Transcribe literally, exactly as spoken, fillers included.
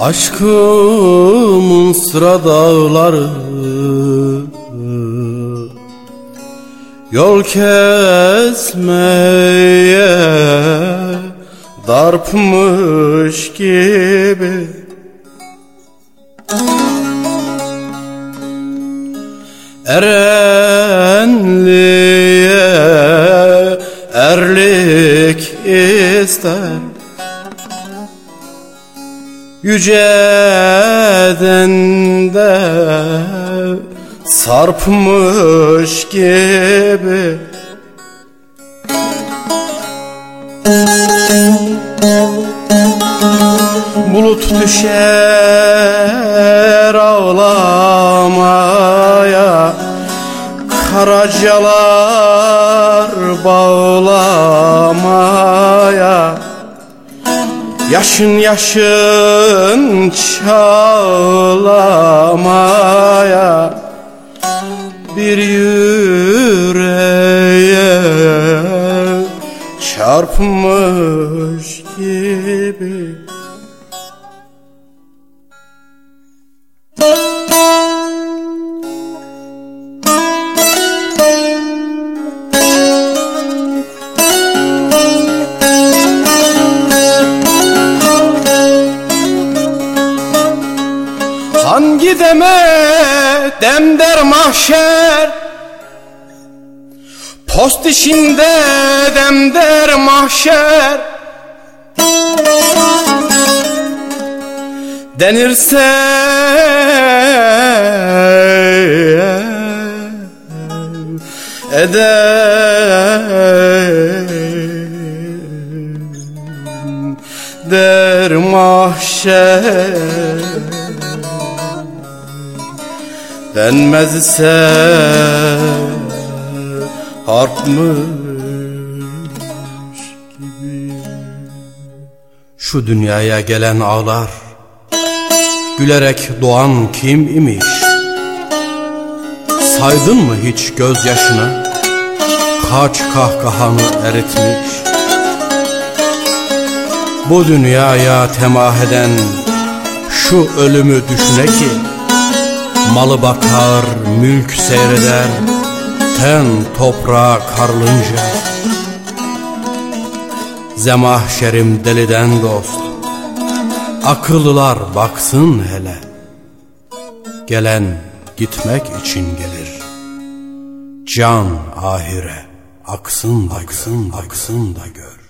Aşkımın sıra dağları yol kesmeye darpmış gibi. Erenliğe erlik ister, yüceden de sarpmış gibi. Bulut düşer ağlamaya, karacalar bağlamaya, yaşın yaşın çağlamaya, bir yüreğe çarpmış gibi. Hangi deme demder mahşer, post işinde demder mahşer. Denirse eder der mahşer, denmez ise harpmış gibi. Şu dünyaya gelen ağlar, gülerek doğan kim imiş? Saydın mı hiç gözyaşını, kaç kahkahanı eritmiş? Bu dünyaya temah eden şu ölümü düşüne ki, malı bakar, mülk seyreder, ten toprağa karlınca. Zemahşerim deliden dost, akıllılar baksın hele. Gelen gitmek için gelir, can ahire aksın da aksın, aksın da gör.